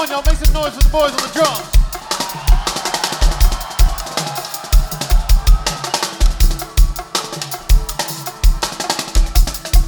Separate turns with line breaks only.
on, y'all. Make some noise for the boys on the drums.